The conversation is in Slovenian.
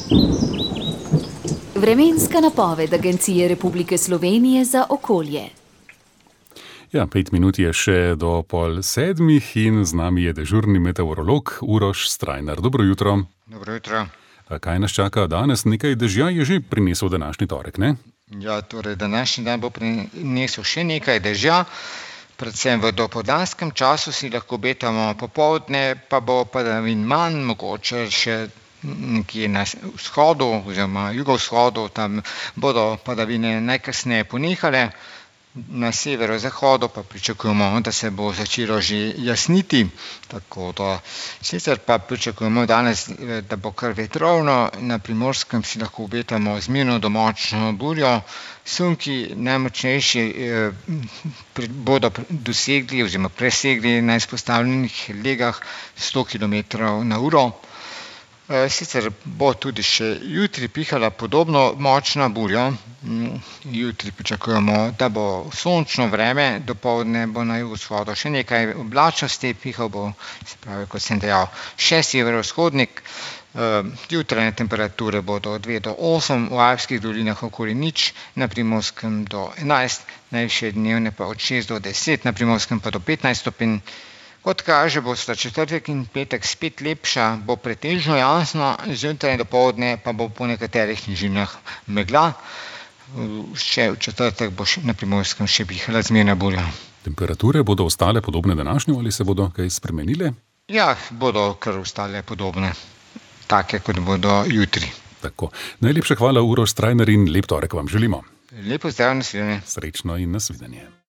Vremenska napoved Agencije Republike Slovenije za okolje. Ja, 5 minut je še do 6:30 in z nami je dežurni meteorolog Uroš Strajnar. Dobro jutro. Dobro jutro. Kaj nas čaka danes? Nekaj dežja je že prinesel današnji torek, ne? Ja, torej današnji dan bo prinesel še nekaj dežja, predvsem v dopoldanskem času si lahko obetamo popoldne, pa bo padavin manj, mogoče še nekje na vzhodu oziroma jugovzhodu, tam bodo padavine najkasneje ponehale. Na severozahodu pa pričakujemo, da se bo začelo že jasniti, tako da sicer pa pričakujemo danes, da bo kar vetrovno, na Primorskem si lahko obetamo zmerno do močno burjo, sunki najmočnejši bodo dosegli oziroma presegli na izpostavljenih legah 100 km/h. Sicer bo tudi še jutri pihala podobno močna burja. Jutri pričakujemo, da bo sončno vreme, dopoldne bo na jugovzhodu še nekaj oblačnosti, pihal bo, se pravi, kot sem dejal, še severovzhodnik. Jutranje temperature bodo od 2 do 8, v Alpskih dolinah okoli 0, na Primorskem do 11, najvišje dnevne pa od 6 do 10, na Primorskem pa do 15 stopinj. Kot kaže, bosta četrtek in petek spet lepša, bo pretežno jasno, zjutraj in dopoldne pa bo po nekaterih nižinah megla. Še v četrtek bo na Primorskem še pihala zmerna burja. Temperature bodo ostale podobne današnjo ali se bodo kaj spremenile? Ja, bodo kar ostale podobne, take kot bodo jutri. Tako. Najlepša hvala, Uroš Strajnar, in lep torek vam želimo. Lepo zdrav, nasvidenje. Srečno in nasvidenje.